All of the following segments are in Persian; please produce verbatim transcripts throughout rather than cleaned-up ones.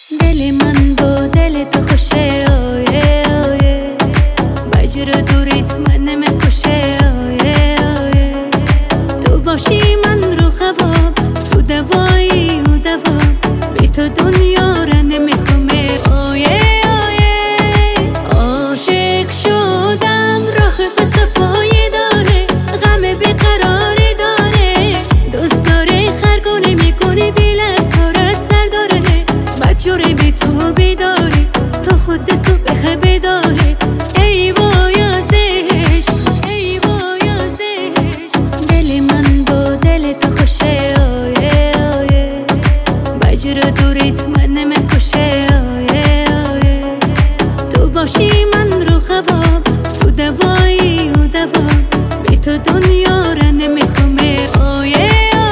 دل من با دل تو خوشه، آیه آیه مجرا دوریت من نمیکشه، آیه آیه تو باشی من رو خواب، تو دوایی و دوام، بی تو دنیا را نمیخومه، آیه آیه عاشق شدم، راه به صفایی داره، غم بیقراری داره، دوست داره خرگونه میکنی، دل از کارت سر داره، بدجوری بی تو بیداری، تو خود صبح بیداری، ای وای از عشق، ای وای از عشق، دل من با دل تو خوشه، آیه آیه مجرا دوریت من نمیکشه، آیه آیه تو باشی من رو خواب، تو دوایی و دوام، بی تو دنیا را نمیخومه، آیه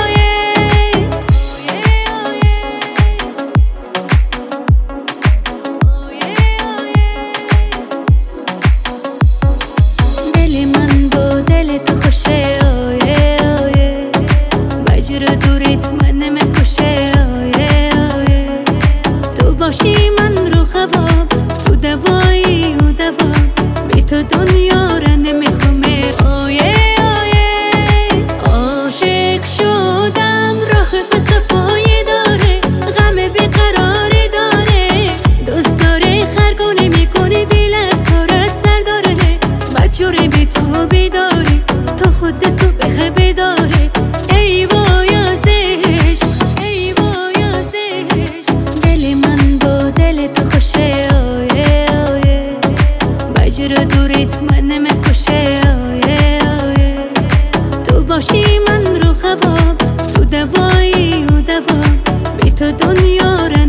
باشی من رو خواب، تو دوایی و دوام، بی تو دنیا را نمیخومه، آیه آیه عاشق شدم، راه به صفایی داره، غم بیقراری داره، دوست داره خرگونه میکنی، دل از کارت سر داره، بدجوری بی تو بیداری، تو خود صبح بیداری، ای وای از عشق، ای وای از عشق، دل من دل تو خوشه، آیه آیه مجرا دوریت من نمیکشه، آیه آیه تو باشی من رو خواب، تو دوایی و دوام، بی تو دنیا را